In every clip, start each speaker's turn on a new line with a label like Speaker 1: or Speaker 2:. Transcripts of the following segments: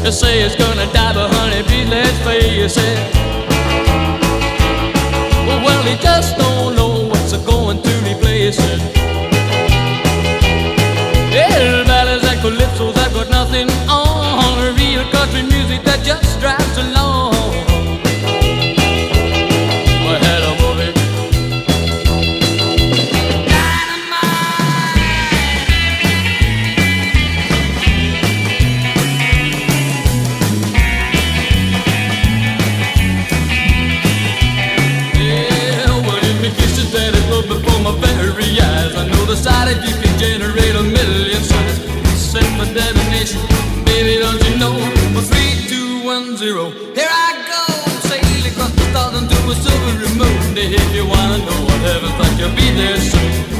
Speaker 1: They say it's gonna die, but honey, please let's face it. Well, he just don't know what's going to replace it. Yeah, ballads and calypsos, I've got nothing on. Real country music that just drives along. Well, hello, baby. Before my very eyes, I know the sight that you can generate a million sighs. Set my destination, baby, don't you know? 3210. Here I go, sail across the stars into a silvery moon. If you wanna know what heaven's like, you'll be there soon.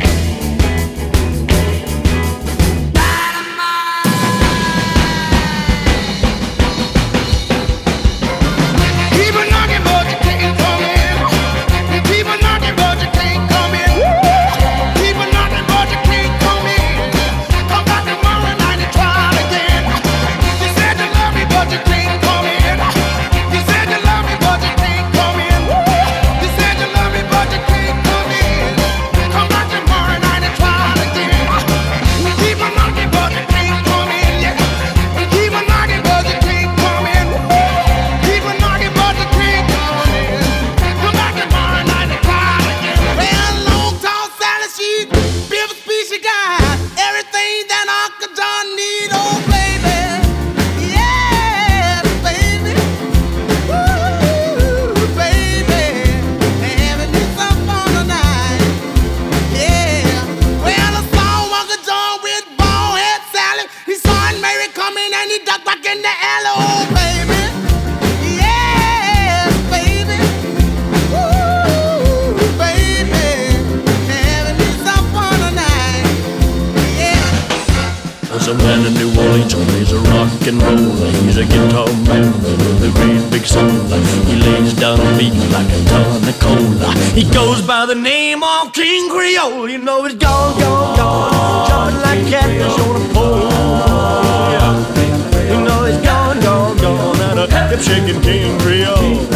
Speaker 1: There's a man in New Orleans who plays a rock and roll. He's a guitar man with a great big soul. He lays down a beat like a ton of cola. He goes by the name of King Creole. You know he's gone, gone, gone, jumping like catfish on a pole. Yeah. You know he's gone, gone, gone, and a hip shaking King Creole.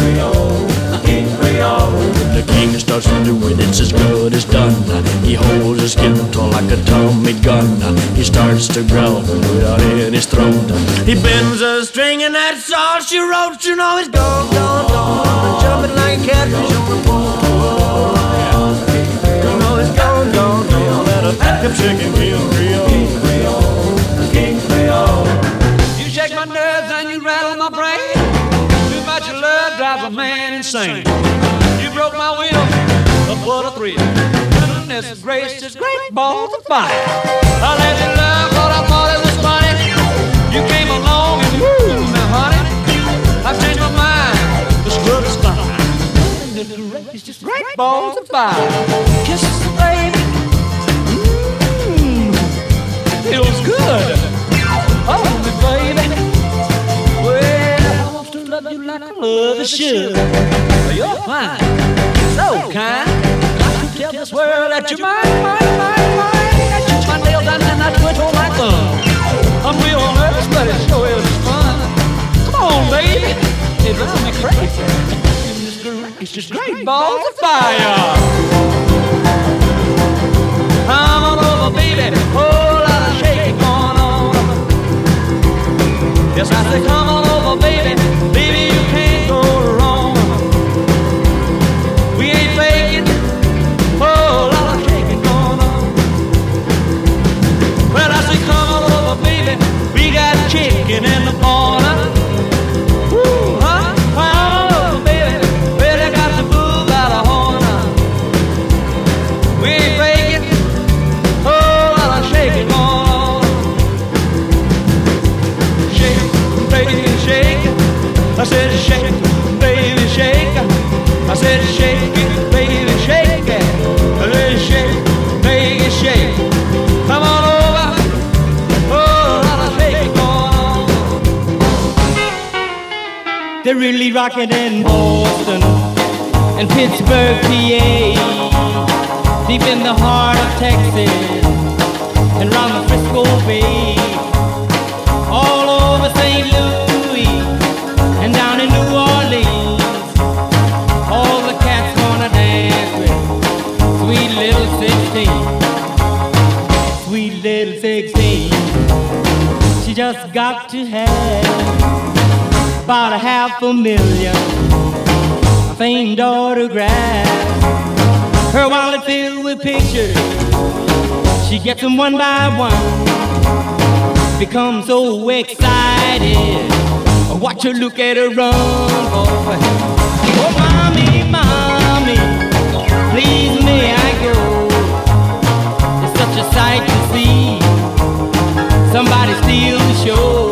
Speaker 1: When the king starts to do it, it's as good as done. He holds his guitar like a Tommy gun. He starts to growl without in his throat. He bends a string and that's all she wrote. You know he's gone, gone, gone, jumping like a catfish on the pole. You know he's gone, gone, gone, and a hip shaking King Creole. King Creole.
Speaker 2: You shake my nerves and you rattle my brain. Too much love drives a man insane. You broke my will, but what a thrill. Goodness gracious, great balls of fire. I let you love what I thought it was funny. You came along and woo, now honey, I've changed my mind. The scrub is fine. Goodness gracious, great balls of fire. Kisses, baby, feels good. Hold me, baby. Well, I want to love you like I love the should. You're fine, so kind. I could tell this world that you're mine. I touch my nails and then I twiddle my thumb. I'm real nervous, but it sure is fun. Come on, baby, it drives me crazy. It's just great balls of fire. Come on over, baby, whole lot of shaking going on. Yes, I say come on over, baby, baby, you can't go wrong. We ain't faking, whole lot of shaking going on. Well, I say come on over, baby, we got chicken in the corner. Woo, huh? Come on over, baby, really got the booze out of horn. We ain't faking, whole lot of shaking going on. Shake, baby, shake. I said shake, baby, shake. I said shake it, baby, shake it. I said shake, baby, shake. Come on over, oh, lot of shaking going on.
Speaker 3: They're really rocking in Boston and Pittsburgh, PA, deep in the heart of Texas and round the Frisco Bay, all over St. Louis. just got to have about $500,000 famed autographs. Her wallet filled with pictures, she gets them one by one. Becomes so excited, watch her look at her run, boy. Oh, mommy, mommy, please may I go? It's such a sight to see somebody steal the show.